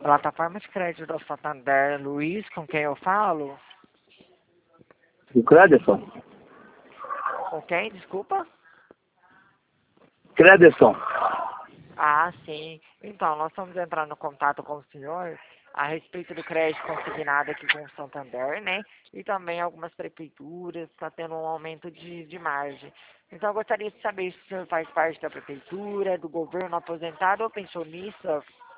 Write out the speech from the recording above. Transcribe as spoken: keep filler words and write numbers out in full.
Plataforma de crédito do Santander, Luiz, com quem eu falo? O Crederson. Com quem, desculpa? Crederson. Ah, sim. Então, nós estamos entrando em contato com o senhor a respeito do crédito consignado aqui com o Santander, né? E também algumas prefeituras, está tendo um aumento de, de margem. Então, eu gostaria de saber se o senhor faz parte da prefeitura, do governo aposentado ou pensionista.